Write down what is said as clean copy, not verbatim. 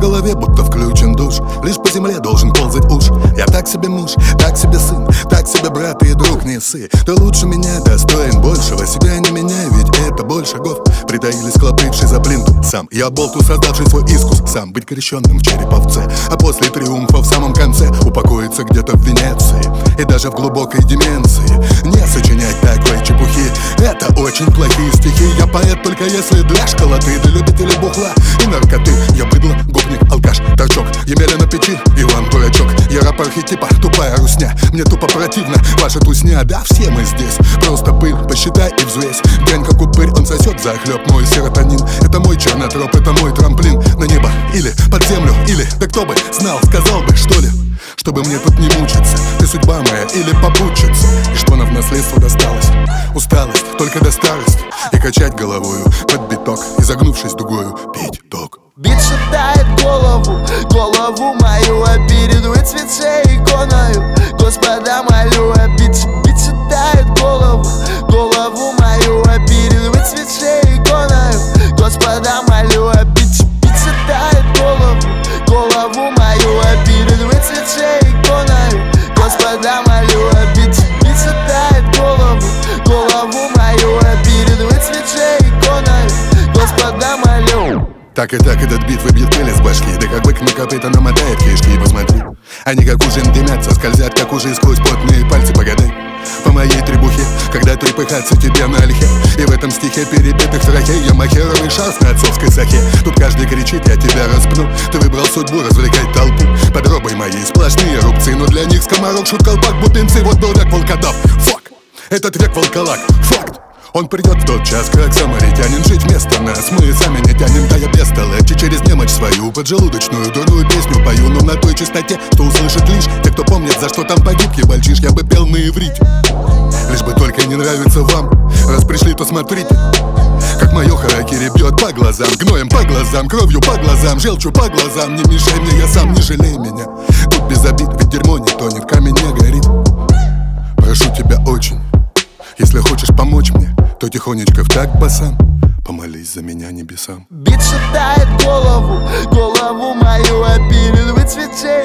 голове будто включен душ. Лишь по земле должен ползать уж. Я так себе муж, так себе сын, так себе брат и друг, не ссы. Ты лучше меня, достоин большего. Себя не меняй, ведь это больше шагов. Притаились клопывший за плинтус сам. Я болту, создавший свой искус сам. Быть крещенным в Череповце, а после триумфа в самом конце упокоиться где-то в Венеции и даже в глубокой деменции. Не сочинять такой чепухи, это очень плохие стихи. Я поэт только если для школоты, для любителей бухла и наркоты. Я быдло, гопник, алкаш, торчок, Емеля на печи, Иван дурачок. Я раб архетипа, тупая русня. Мне тупо противно ваша тусня. Да все мы здесь, просто пыль, посчитай и взвесь. Глянь, как упырь, он сосет захлеб мой серотонин. Это мой чернотроп, это мой трамплин на небо или под землю, или, да кто бы знал, сказал бы, что ли, чтобы мне тут не мучиться. Ты судьба моя или попутчица. И что нам в наследство досталось? Усталость, только до старости. И качать головою под биток, изогнувшись дугою, пить ток. Бит шатает голову, голову мою, а перед выцветшей иконою Господа молю, а бит шатает голову, голову мою, а перед выцветшей иконою Господа молю, а бит шатает голову, голову мою, а перед выцветшей иконою Господа молю, а бит шатает голову, голову мою, а перед выцветшей иконою Господа молю. Так и так этот бит выбьет пыль из башки. Да как бык на копыта намотает кишки. И посмотри, они как ужин дымятся, скользят как ужин сквозь потные пальцы. Погадай по моей требухе, когда трепыхаться тебе на ольхе. И в этом стихе перебитых в страхе я махеровый шанс на отцовской сахе. Тут каждый кричит, я тебя распну. Ты выбрал судьбу развлекать толпу. Под робой моей сплошные рубцы, но для них скоморок, шут, колпак, бубенцы. Вот был век волкодав, фак, этот век волколак, факт. Он придет в тот час, как самаритянин, жить вместо нас. Мы сами не тянем, да я бестолочи через немощь свою поджелудочную дурную песню пою. Но на той частоте, что услышит лишь те, кто помнит, за что там погиб ебальчиш. Я бы пел на иврите, лишь бы только не нравится вам. Раз пришли, то смотрите, как мое харакири бьет по глазам, гноем по глазам, кровью по глазам, желчью по глазам. Не мешай мне, я сам, не жалей меня. Тут без обид, ведь дерьмо не тонет, камень не горит. Прошу тебя очень, если хочешь помочь мне, то тихонечко в такт басам помолись за меня небесам. Бит шатает голову, голову мою, а перед выцветшей